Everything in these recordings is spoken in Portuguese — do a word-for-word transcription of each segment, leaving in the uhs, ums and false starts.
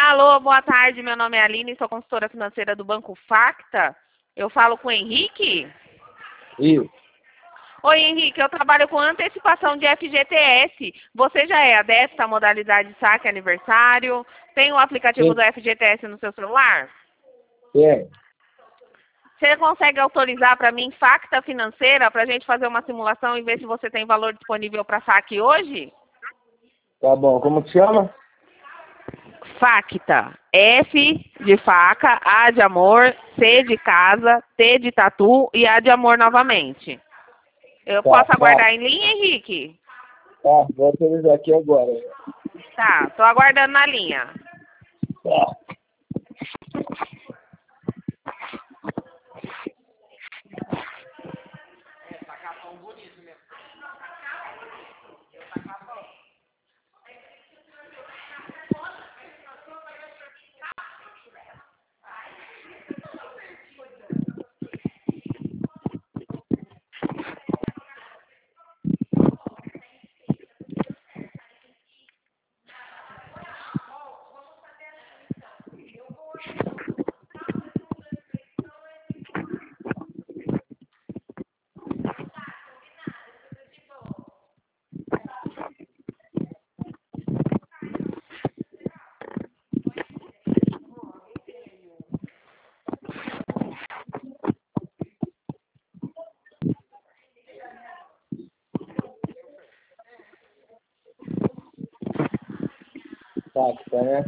Alô, boa tarde. Meu nome é Aline, sou consultora financeira do Banco Facta. Eu falo com o Henrique? Eu. Oi, Henrique. Eu trabalho com antecipação de F G T S. Você já é adepto à modalidade saque aniversário? Tem o aplicativo Sim. do F G T S no seu celular? É. Você consegue autorizar para mim Facta Financeira para a gente fazer uma simulação e ver se você tem valor disponível para saque hoje? Tá bom. Como que chama? Facta. F de faca, A de amor, C de casa, T de tatu e A de amor novamente. Eu Tá, posso tá. aguardar em linha, Henrique? Tá, vou autorizar aqui agora. Tá, tô aguardando na linha. Tá. Tá, tá, né?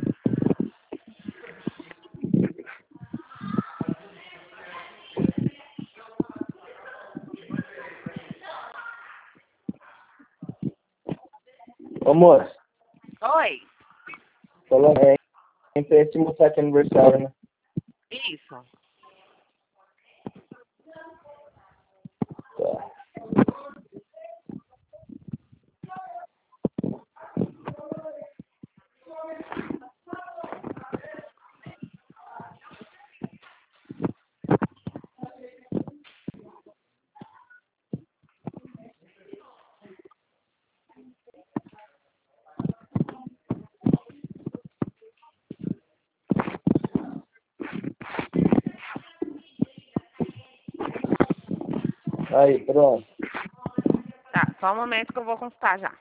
Ô, moço. Oi. Falando é empréstimo saque aniversário, né? Isso. Tá. Aí, pronto. Tá, só um momento que eu vou consultar já.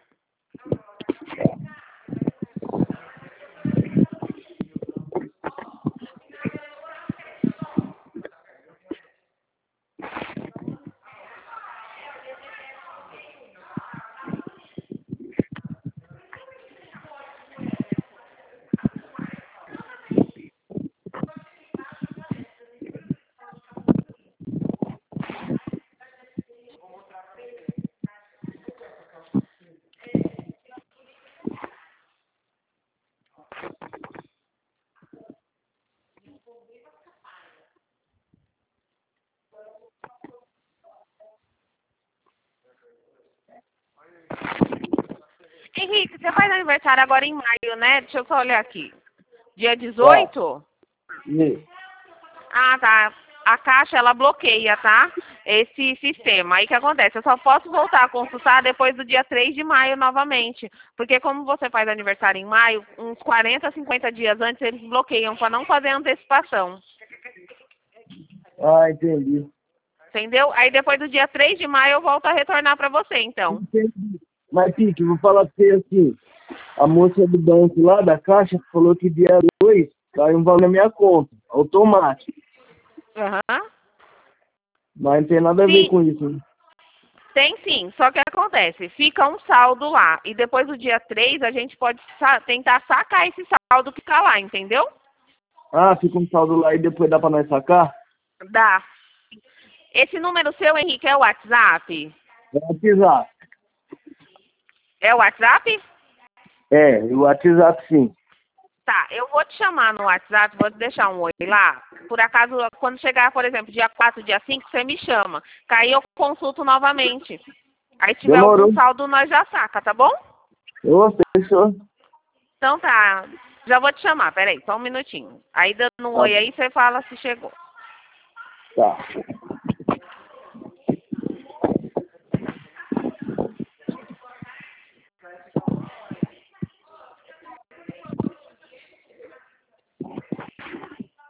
Henrique, você faz aniversário agora em maio, né? Deixa eu só olhar aqui. Dia dezoito? Isso. Ah, tá. A Caixa, ela bloqueia, tá? Esse sistema. Aí o que acontece? Eu só posso voltar a consultar depois do dia três de maio novamente. Porque como você faz aniversário em maio, uns quarenta, cinquenta dias antes eles bloqueiam para não fazer antecipação. Ah, entendi. Entendeu? Aí depois do dia três de maio eu volto a retornar para você, então. Entendi. Mas, Pique, vou falar pra você assim. A moça do banco lá da Caixa falou que dia dois cai um valor na minha conta. Automático. Aham. Mas não tem nada a ver Sim, com isso, né? tem sim. Só que acontece, fica um saldo lá. E depois do dia três a gente pode sa- tentar sacar esse saldo que tá lá, entendeu? Ah, fica um saldo lá e depois dá pra nós sacar? Dá. Esse número seu, Henrique, é o WhatsApp? É o WhatsApp. É o WhatsApp? É, o WhatsApp sim. Tá, eu vou te chamar no WhatsApp, vou te deixar um oi lá. Por acaso, quando chegar, por exemplo, dia quatro, dia cinco, você me chama. Que aí eu consulto novamente. Aí se tiver Demorou. algum saldo, nós já saca, tá bom? Ô, fechou. Então tá, já vou te chamar, peraí, só um minutinho. Aí dando um Tá, oi aí, você fala se chegou. tá.